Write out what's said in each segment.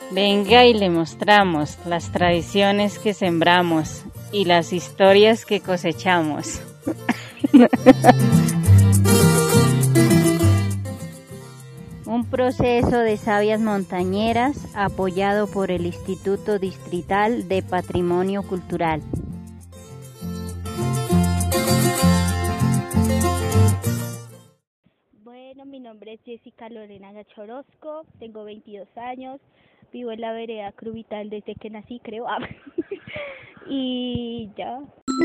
Venga y le mostramos las tradiciones que sembramos y las historias que cosechamos. Un proceso de sabias montañeras apoyado por el Instituto Distrital de Patrimonio Cultural. Bueno, mi nombre es Jessica Lorena Gacha Orozco, tengo 22 años, vivo en la vereda Cruvital desde que nací, creo. Y ya.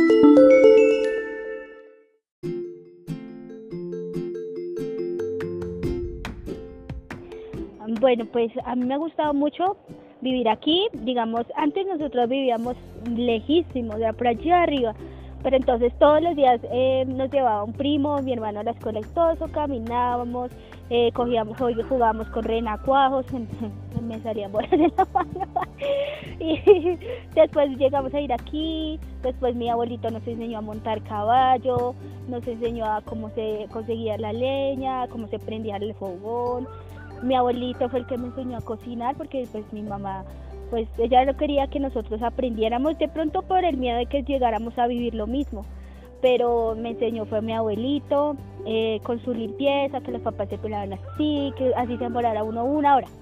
Bueno, pues a mí me ha gustado mucho vivir aquí. Digamos, antes nosotros vivíamos lejísimos, de por allá arriba, pero entonces todos los días nos llevaba un primo, mi hermano a la escuela y todo eso, caminábamos, jugábamos con renacuajos, me salían bolas de la mano. Y después llegamos a ir aquí, después mi abuelito nos enseñó a montar caballo, nos enseñó a cómo se conseguía la leña, cómo se prendía el fogón. Mi abuelito fue el que me enseñó a cocinar porque pues mi mamá, pues ella no quería que nosotros aprendiéramos, de pronto por el miedo de que llegáramos a vivir lo mismo, pero me enseñó fue mi abuelito, con su limpieza, que los papás se pelaban así, que así se demorara uno una hora.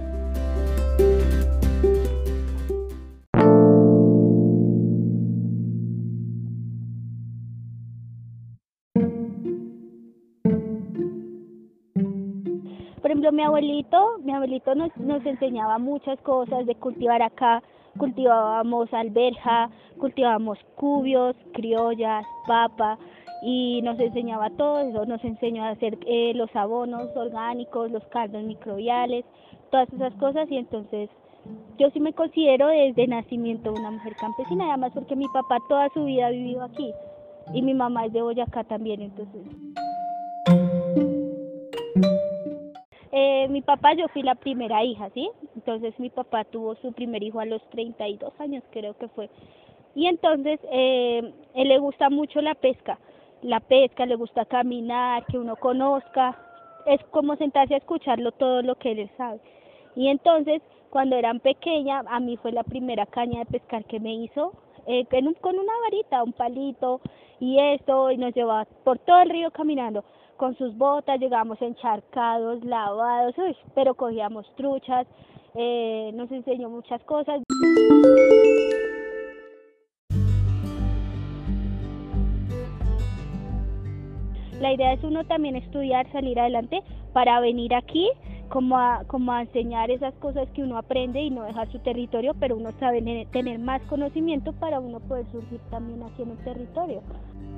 Por ejemplo, mi abuelito nos enseñaba muchas cosas de cultivar acá. Cultivábamos alberja, cultivábamos cubios, criollas, papa, y nos enseñaba todo eso, nos enseñó a hacer los abonos orgánicos, los caldos microbiales, todas esas cosas. Y entonces yo sí me considero desde nacimiento una mujer campesina, además porque mi papá toda su vida ha vivido aquí y mi mamá es de Boyacá también, entonces... Mi papá, yo fui la primera hija, ¿sí? Entonces mi papá tuvo su primer hijo a los 32 años, creo que fue. Y entonces él le gusta mucho la pesca, le gusta caminar, que uno conozca. Es como sentarse a escucharlo todo lo que él sabe. Y entonces, cuando eran pequeña, a mí fue la primera caña de pescar que me hizo, con una varita, un palito y esto, y nos llevaba por todo el río caminando. Con sus botas, llegábamos encharcados, lavados, pero cogíamos truchas, nos enseñó muchas cosas. La idea es uno también estudiar, salir adelante, para venir aquí como a enseñar esas cosas que uno aprende y no dejar su territorio, pero uno sabe tener más conocimiento para uno poder surgir también aquí en el territorio.